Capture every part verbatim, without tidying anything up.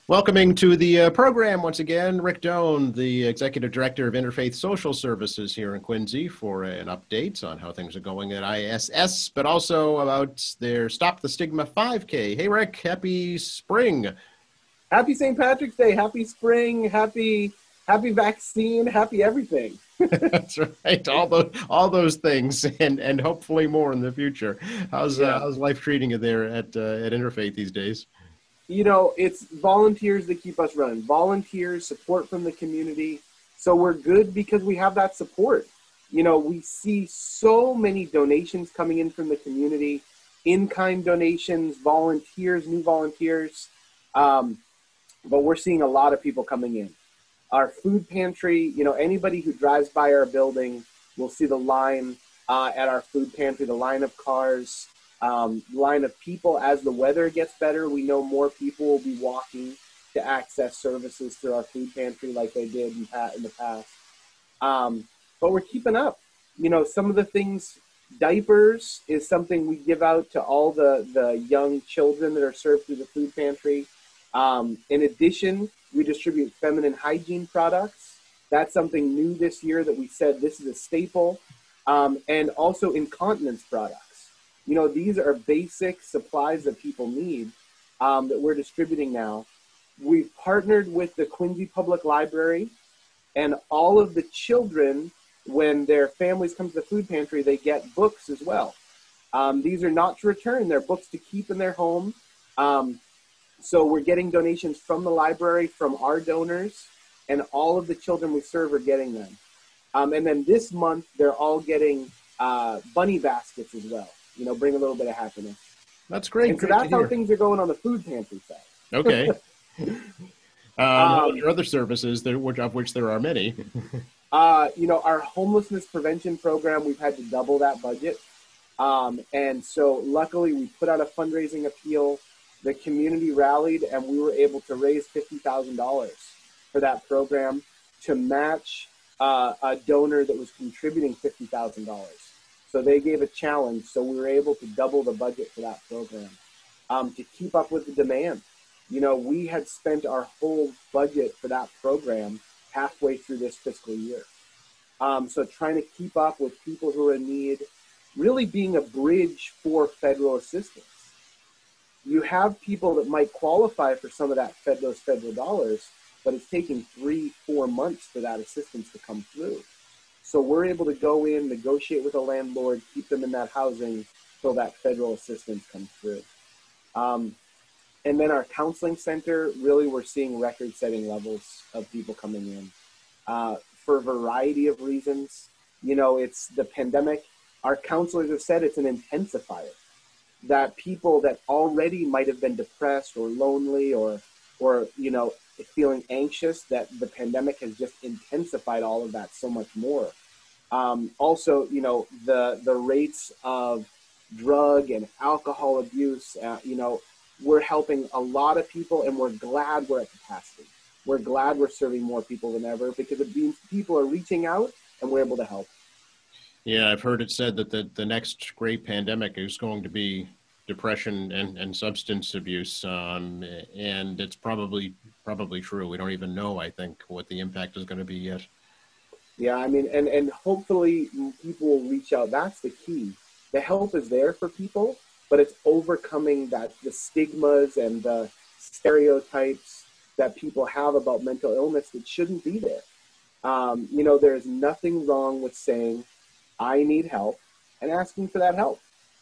Welcoming to the uh, program once again, Rick Doan, the Executive Director of Interfaith Social Services here in Quincy, for an update on how things are going at I S S, but also about their Stop the Stigma five K. Hey, Rick, happy spring. Happy Saint Patrick's Day, happy spring, happy happy vaccine, happy everything. That's right, all those all those things, and and hopefully more in the future. How's Yeah. uh, how's life treating you there at uh, at Interfaith these days? You know, it's volunteers that keep us running. Volunteers, support from the community. So we're good because we have that support. You know, we see so many donations coming in from the community, in-kind donations, volunteers, new volunteers. Um, but we're seeing a lot of people coming in. Our food pantry, you know, anybody who drives by our building will see the line uh, at our food pantry, the line of cars. Um, line of people. As the weather gets better, we know more people will be walking to access services through our food pantry like they did in, in the past. Um, but we're keeping up. You know, some of the things, diapers is something we give out to all the, the young children that are served through the food pantry. Um, in addition, we distribute feminine hygiene products. That's something new this year that we said this is a staple. Um, and also incontinence products. You know, these are basic supplies that people need um, that we're distributing now. We've partnered with the Quincy Public Library, and all of the children, when their families come to the food pantry, they get books as well. Um, these are not to return. They're books to keep in their home. Um, so we're getting donations from the library, from our donors, and all of the children we serve are getting them. Um, and then this month, they're all getting uh, bunny baskets as well. You know, bring a little bit of happiness. That's great. And so great that's how things are going on the food pantry side. Okay. uh, um, your other services, there, which, of which there are many. uh, you know, our homelessness prevention program, we've had to double that budget. Um, and so luckily we put out a fundraising appeal. The community rallied and we were able to raise fifty thousand dollars for that program to match uh, a donor that was contributing fifty thousand dollars. So they gave a challenge, so we were able to double the budget for that program um, to keep up with the demand. You know, we had spent our whole budget for that program halfway through this fiscal year. Um, so trying to keep up with people who are in need, really being a bridge for federal assistance. You have people that might qualify for some of that fed, those federal dollars, but it's taking three, four months for that assistance to come through. So we're able to go in, negotiate with a landlord, keep them in that housing till that federal assistance comes through. Um, and then our counseling center, really we're seeing record-setting levels of people coming in uh, for a variety of reasons. You know, it's the pandemic. Our counselors have said it's an intensifier, that people that already might have been depressed or lonely or, or you know, feeling anxious, that the pandemic has just intensified all of that so much more. Um, also, you know, the the rates of drug and alcohol abuse, uh, you know, we're helping a lot of people, and we're glad we're at capacity. We're glad we're serving more people than ever because it means people are reaching out and we're able to help. Yeah, I've heard it said that the, the next great pandemic is going to be depression and, and substance abuse, um, and it's probably probably true. We don't even know, I think, what the impact is going to be yet. Yeah, I mean, and, and hopefully people will reach out. That's the key. The help is there for people, but it's overcoming that the stigmas and the stereotypes that people have about mental illness that shouldn't be there. Um, you know, there's nothing wrong with saying, I need help, and asking for that help.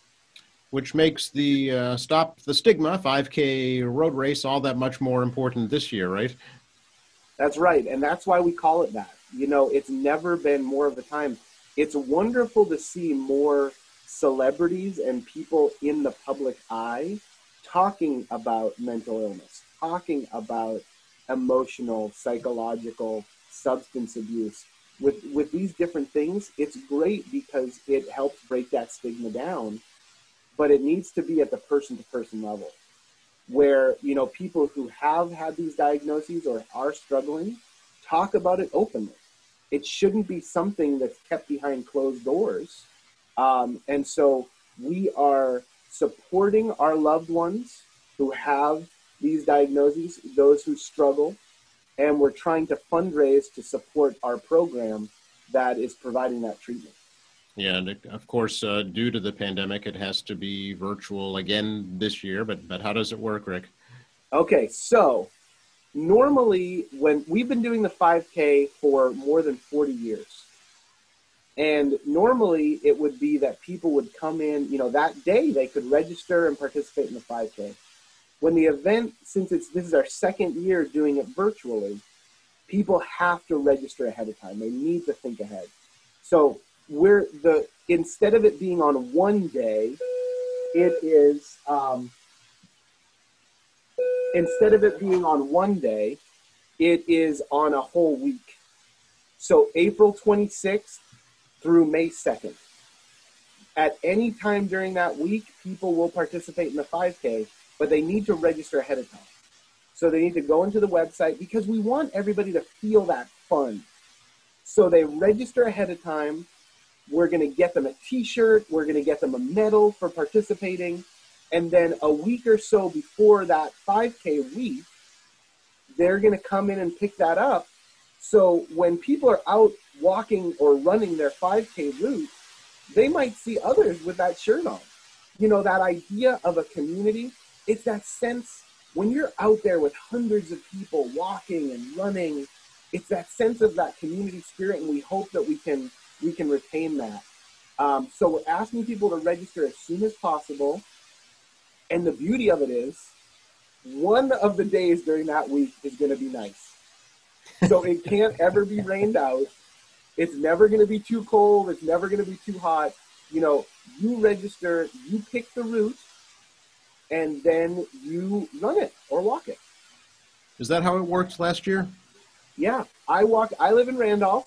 Which makes the uh, Stop the Stigma five K road race all that much more important this year, right? That's right, and that's why we call it that. You know, it's never been more of a time. It's wonderful to see more celebrities and people in the public eye talking about mental illness, talking about emotional, psychological, substance abuse. With, with these different things, it's great because it helps break that stigma down, but it needs to be at the person-to-person level where, you know, people who have had these diagnoses or are struggling talk about it openly. It shouldn't be something that's kept behind closed doors. Um, and so we are supporting our loved ones who have these diagnoses, those who struggle, and we're trying to fundraise to support our program that is providing that treatment. Yeah, and of course, uh, due to the pandemic, it has to be virtual again this year, but but how does it work, Rick? Okay, so normally when we've been doing the five K for more than forty years, and normally it would be that people would come in, you know, that day they could register and participate in the five K. When the event, since it's this is our second year doing it virtually, people have to register ahead of time. They need to think ahead. So we're the instead of it being on one day, it is um, instead of it being on one day, it is on a whole week. So April twenty-sixth through May second. At any time during that week, people will participate in the five K, but they need to register ahead of time. So they need to go into the website because we want everybody to feel that fun. So they register ahead of time. We're going to get them a t-shirt. We're going to get them a medal for participating. And then a week or so before that five K week, they're going to come in and pick that up. So when people are out walking or running their five K route, they might see others with that shirt on. You know, that idea of a community, it's that sense when you're out there with hundreds of people walking and running, it's that sense of that community spirit, and we hope that we can we can retain that. Um, so we're asking people to register as soon as possible. And the beauty of it is, one of the days during that week is going to be nice. So it can't ever be rained out. It's never going to be too cold. It's never going to be too hot. You know, you register, you pick the route, and then you run it or walk it. Is that how it worked last year? Yeah, I walk. I live in Randolph,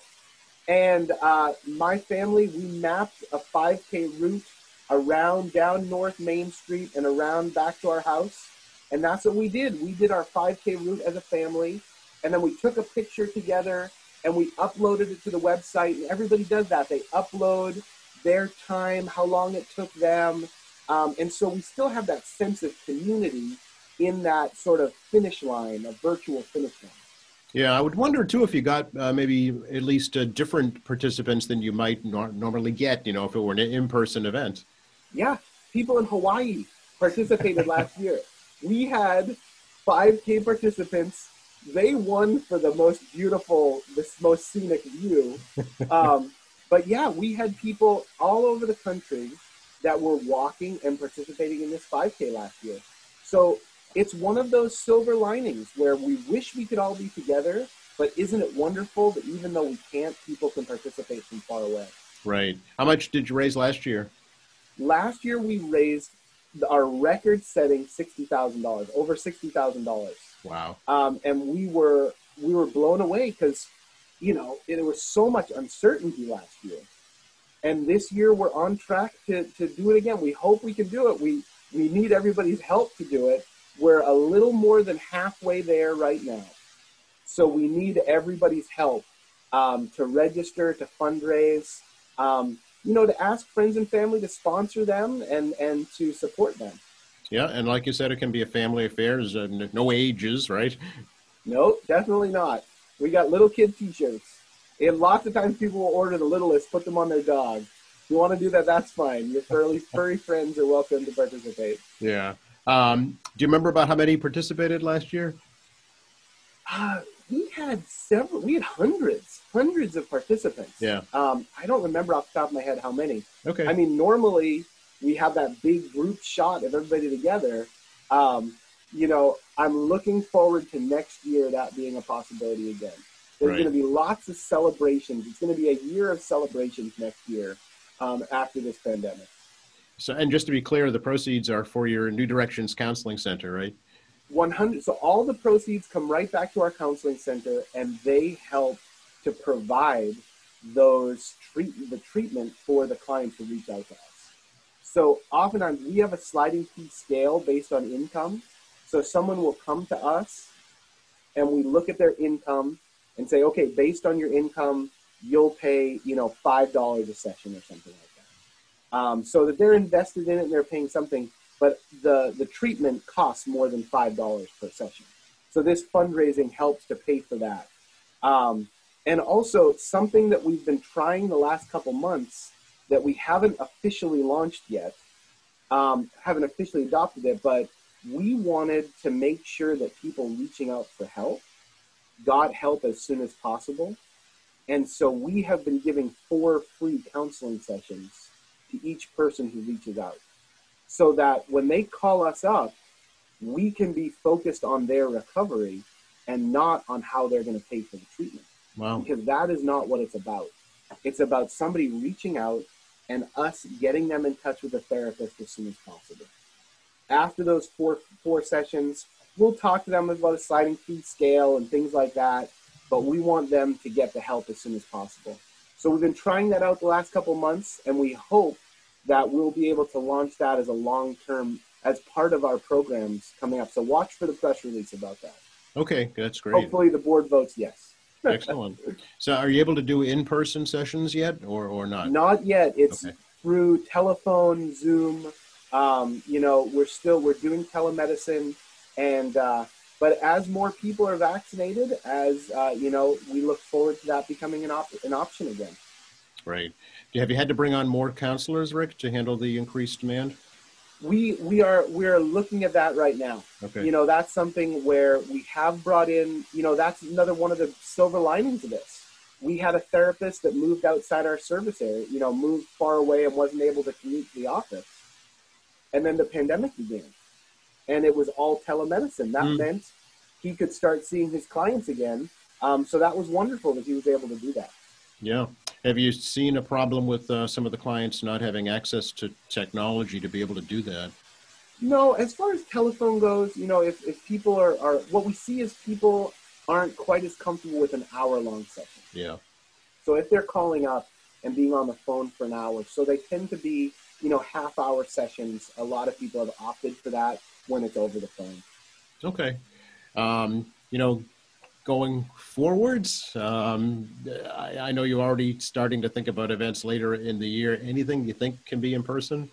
and uh, my family, we mapped a five K route around down North Main Street and around back to our house, and that's what we did. We did our five K route as a family, and then we took a picture together and we uploaded it to the website. And everybody does that. They upload their time, how long it took them, um, and so we still have that sense of community in that sort of finish line, a virtual finish line. Yeah, I would wonder too if you got uh, maybe at least uh, different participants than you might nor- normally get, you know, if it were an in-person event. Yeah, people in Hawaii participated last year. We had five K participants. They won for the most beautiful, the most scenic view. Um, but yeah, we had people all over the country that were walking and participating in this five K last year. So it's one of those silver linings where we wish we could all be together, but isn't it wonderful that even though we can't, people can participate from far away? Right. How much did you raise last year? Last year, we raised our record-setting sixty thousand dollars, over sixty thousand dollars. Wow. Um, and we were we were blown away because, you know, there was so much uncertainty last year. And this year, we're on track to, to do it again. We hope we can do it. We, we need everybody's help to do it. We're a little more than halfway there right now. So we need everybody's help um, to register, to fundraise, um, you know, to ask friends and family to sponsor them and, and to support them. Yeah, and like you said, it can be a family affair. There's uh, no ages, right? No, definitely not. We got little kid t-shirts. And lots of times people will order the littlest, put them on their dog. If you want to do that, that's fine. Your furry, furry friends are welcome to participate. Yeah. Um, do you remember about how many participated last year? Uh, we had several, we had hundreds, hundreds of participants. Yeah. Um, I don't remember off the top of my head how many. Okay. I mean, normally we have that big group shot of everybody together. Um, you know, I'm looking forward to next year that being a possibility again. There's Right. going to be lots of celebrations. It's going to be a year of celebrations next year um, after this pandemic. So, and just to be clear, the proceeds are for your New Directions Counseling Center, right? one hundred So all the proceeds come right back to our counseling center, and they help to provide those treat the treatment for the clients who reach out to us. So oftentimes we have a sliding fee scale based on income. So someone will come to us, and we look at their income and say, okay, based on your income, you'll pay, you know, five dollars a session or something like that. Um, so that they're invested in it and they're paying something. but the, the treatment costs more than five dollars per session. So this fundraising helps to pay for that. Um, and also something that we've been trying the last couple months that we haven't officially launched yet, um, haven't officially adopted it, but we wanted to make sure that people reaching out for help got help as soon as possible. And so we have been giving four free counseling sessions to each person who reaches out, so that when they call us up, we can be focused on their recovery and not on how they're going to pay for the treatment. Wow. Because that is not what it's about. It's about somebody reaching out and us getting them in touch with a therapist as soon as possible. After those four four sessions, we'll talk to them about a sliding fee scale and things like that, but we want them to get the help as soon as possible. So we've been trying that out the last couple of months, and we hope that we'll be able to launch that as a long-term, as part of our programs coming up. So watch for the press release about that. Okay, that's great. Hopefully the board votes yes. Excellent. So are you able to do in-person sessions yet, or, or not? Not yet. It's Okay. through telephone, Zoom. Um, you know, we're still, we're doing telemedicine, and, uh, but as more people are vaccinated, as, uh, you know, we look forward to that becoming an, op- an option again. Right. Have you had to bring on more counselors, Rick, to handle the increased demand? We, we are, we are looking at that right now. Okay. You know, that's something where we have brought in, you know, that's another one of the silver linings of this. We had a therapist that moved outside our service area, you know, moved far away and wasn't able to commute to the office. And then the pandemic began, and it was all telemedicine. That Mm. meant he could start seeing his clients again. Um, so that was wonderful that he was able to do that. Yeah. Have you seen a problem with uh, some of the clients not having access to technology to be able to do that? No, as far as telephone goes, you know, if, if people are, are, what we see is people aren't quite as comfortable with an hour-long session. Yeah. So if they're calling up and being on the phone for an hour, so they tend to be, you know, half-hour sessions. A lot of people have opted for that when it's over the phone. Okay. Um, you know, going forwards, um, I, I know you're already starting to think about events later in the year. Anything you think can be in person?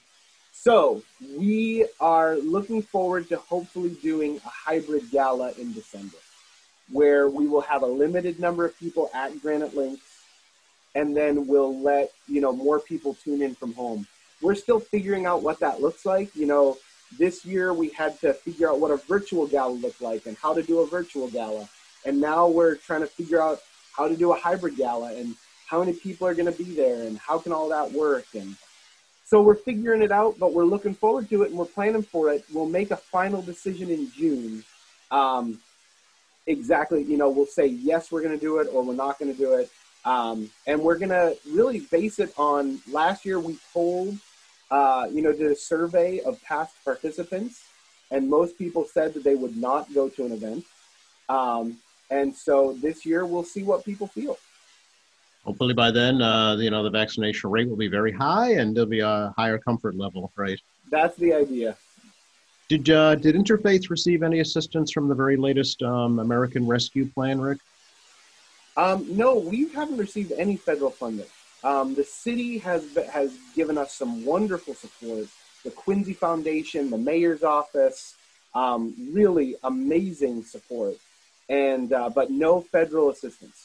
So we are looking forward to hopefully doing a hybrid gala in December, where we will have a limited number of people at Granite Links, and then we'll let, you know, more people tune in from home. We're still figuring out what that looks like. You know, this year we had to figure out what a virtual gala looked like and how to do a virtual gala. And now we're trying to figure out how to do a hybrid gala and how many people are going to be there and how can all that work. And so we're figuring it out, but we're looking forward to it and we're planning for it. We'll make a final decision in June. Um, exactly, you know, we'll say, yes, we're going to do it, or we're not going to do it. Um, and we're going to really base it on, last year we polled, uh, you know, did a survey of past participants, and most people said that they would not go to an event. Um, and so this year we'll see what people feel. Hopefully by then, uh, you know, the vaccination rate will be very high and there'll be a higher comfort level, right? That's the idea. Did uh, did Interfaith receive any assistance from the very latest um, American Rescue Plan, Rick? Um, no, we haven't received any federal funding. Um, the city has has given us some wonderful support. The Quincy Foundation, the mayor's office, um, really amazing support, and uh, but no federal assistance.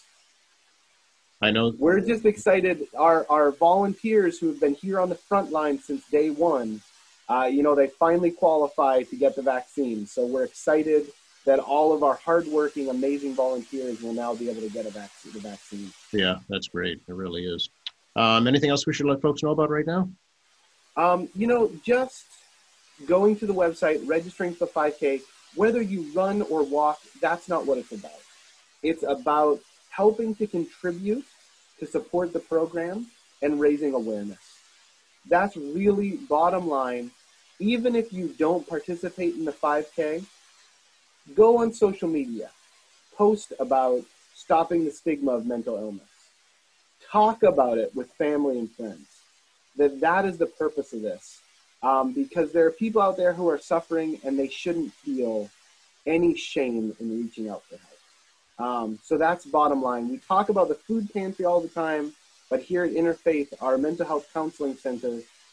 I know. We're just excited. Our our volunteers who have been here on the front line since day one, uh, you know, they finally qualify to get the vaccine. So we're excited that all of our hardworking, amazing volunteers will now be able to get a vaccine. The vaccine. Yeah, that's great. It really is. Um, anything else we should let folks know about right now? Um, you know, just going to the website, registering for five K, whether you run or walk, that's not what it's about. It's about helping to contribute to support the program and raising awareness. That's really bottom line. Even if you don't participate in the five K, go on social media, post about stopping the stigma of mental illness. Talk about it with family and friends. That that is the purpose of this. Um, because there are people out there who are suffering and they shouldn't feel any shame in reaching out for help. Um, so that's bottom line. We talk about the food pantry all the time, but here at Interfaith, our mental health counseling center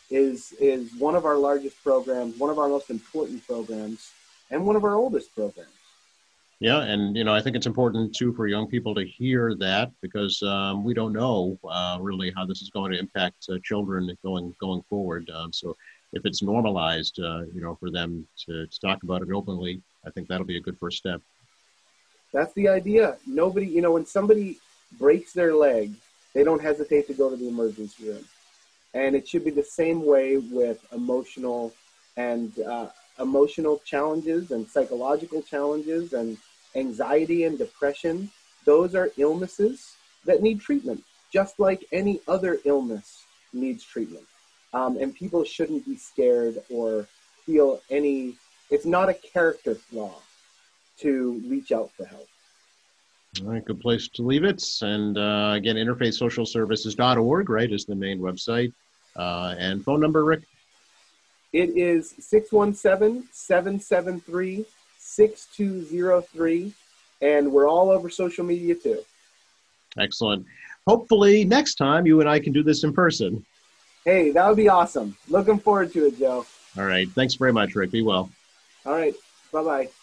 is is one of our largest programs, one of our most important programs, and one of our oldest programs. Yeah, and you know, I think it's important too for young people to hear that because um, we don't know uh, really how this is going to impact uh, children going going forward. Um, so if it's normalized, uh, you know, for them to, to talk about it openly, I think that'll be a good first step. That's the idea. Nobody, you know, when somebody breaks their leg, they don't hesitate to go to the emergency room. And it should be the same way with emotional and uh, emotional challenges and psychological challenges and anxiety and depression. Those are illnesses that need treatment, just like any other illness needs treatment. Um, and people shouldn't be scared or feel any, it's not a character flaw to reach out for help. All right, good place to leave it. And uh, again, interfaith social services dot org, right, is the main website. Uh, and phone number, Rick? It is six one seven, seven seven three, six two zero three. And we're all over social media too. Excellent. Hopefully next time you and I can do this in person. Hey, that would be awesome. Looking forward to it, Joe. All right. Thanks very much, Rick. Be well. All right. Bye-bye.